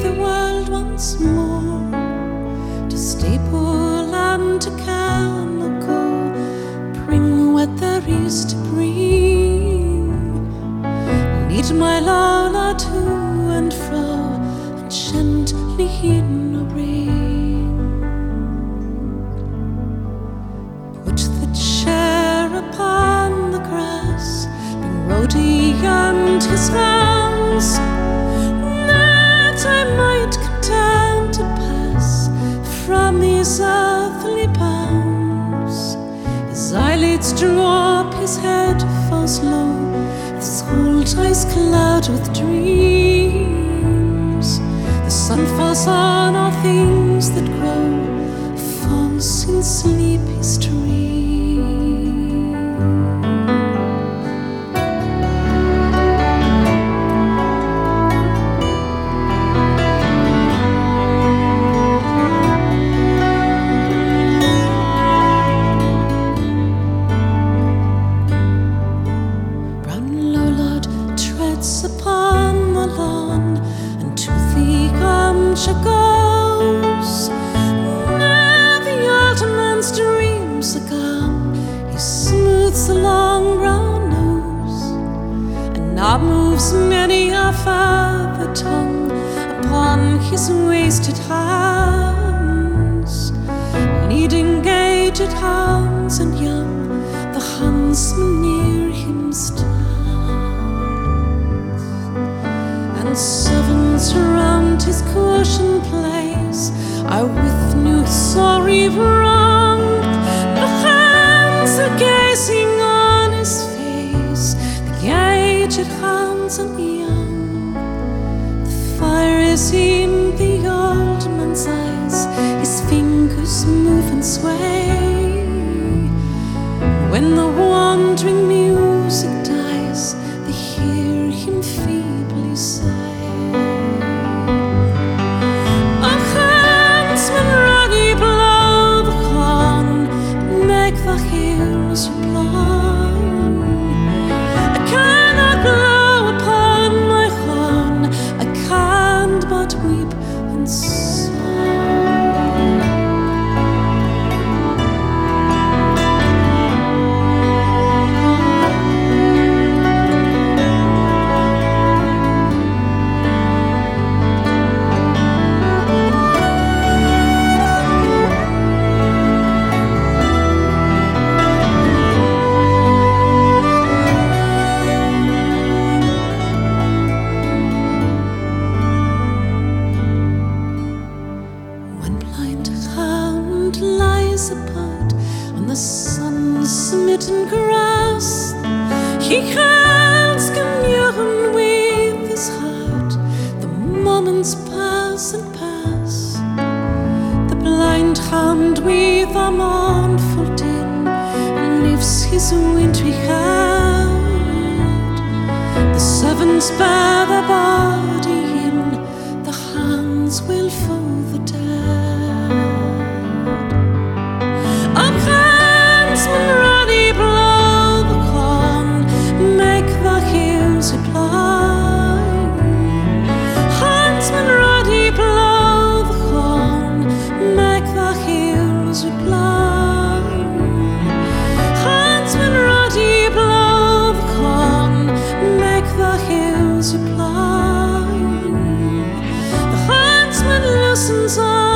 the world once more, to Staple and to Canaco, bring what there is to bring. Lead my Lola to and fro, and gently in a ring. Put the chair upon the grass, bring Rhodey and his hands, that I might content to pass from these earthly bounds. His eyelids drop, his head falls low, his whole eyes cloud with dreams. The sun falls on all things that grow, falls in sleepy streams. Upon the lawn, and to the gumsha goes. Now the old man's dreams are gone, he smooths the long brown nose, and now moves many a further tongue upon his wasted hands, leading aged hounds and young, the huntsman near him stands. And servants round his cushioned place are with new sorry wrong. The hands are gazing on his face, the aged hands and young. The fire is in the old man's eyes, his fingers move and sway. When the wandering music dies, they hear him feebly say, reply. I cannot blow upon my horn, I can't but weep and apart on the sun-smitten grass. He holds communion with his heart. The moments pass and pass. The blind hound with a mournful din lifts his wintry head. The servants bear the body in, the hands will fold the dead. Ruddy blow the corn, make the hills reply. Huntsman, ruddy blow the corn, make the hills reply. Huntsman, ruddy blow the corn, make the hills reply. The huntsman loosens on